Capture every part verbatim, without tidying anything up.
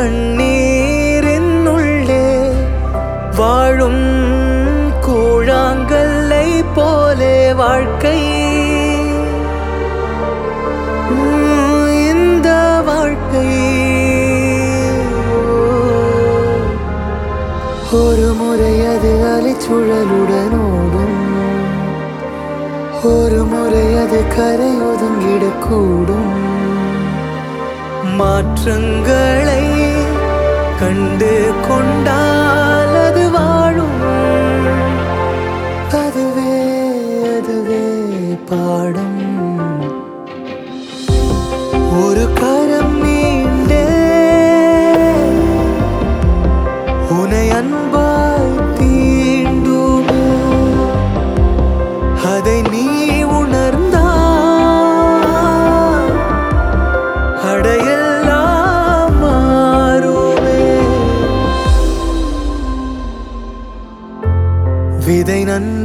தண்ணீரின் உள்ளே வாழும் கூழாங்கல்லை போலே வாழ்க்கை. இந்த வாழ்க்கை ஒரு முறை அது அலைச்சுழலுடன் ஓடும், ஒரு முறை அது கரை ஒதுங்கிடக்கூடும். மாற்றங்களை கண்டு கொண்டால் அது வாழும், அதுவே அதுவே பாடும். ஒரு கரம் நீண்டே உனை அன்பாய் தீண்டுமே, அதை நீ உணர்ந்தால் அடையெல்லாம் மாறுமே. விதை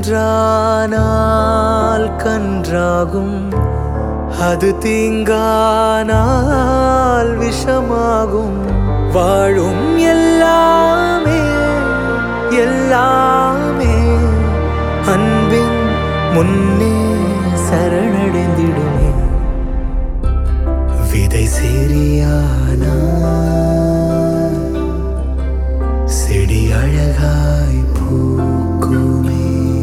நன்றானால் கன்றாகும், அது தீங்கானால் விஷமாகும். வாழும் எல்லாமே எல்லாமே அன்பின் முன்னே சரணடைந்திடுமே. விதை சிறியானால் செடி அழகாய் பூக்குமே,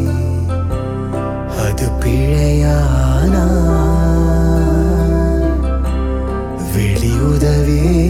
அது பிழையானால் வெளியுதவி